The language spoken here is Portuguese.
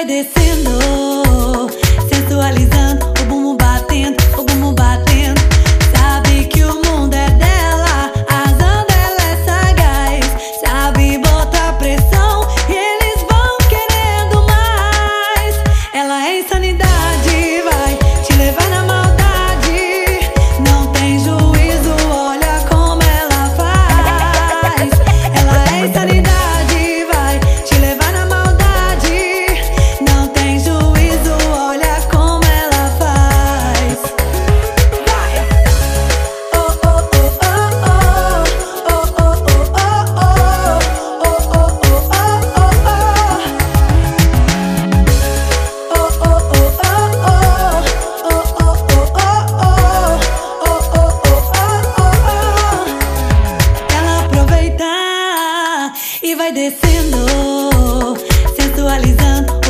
vai descendo, sensualizando, o bumbum batendo, o bumbum batendo. Sabe que o mundo é dela, arrasando, ela é sagaz. Sabe botar pressão e eles vão querendo mais. Ela é insanidade, vai te levar na maldade. Não tem juízo, olha como ela faz. Ela é insanidade, vai te levar na maldade. Não tem juízo, olha como ela faz. Vai! Oh, oh, oh, oh, oh. Oh, oh, oh, oh, oh. Oh, oh, oh, oh, oh. Oh, oh, oh, oh, oh. Oh, oh, oh, oh, oh. Ela aproveita e vai descendo, sensualizando.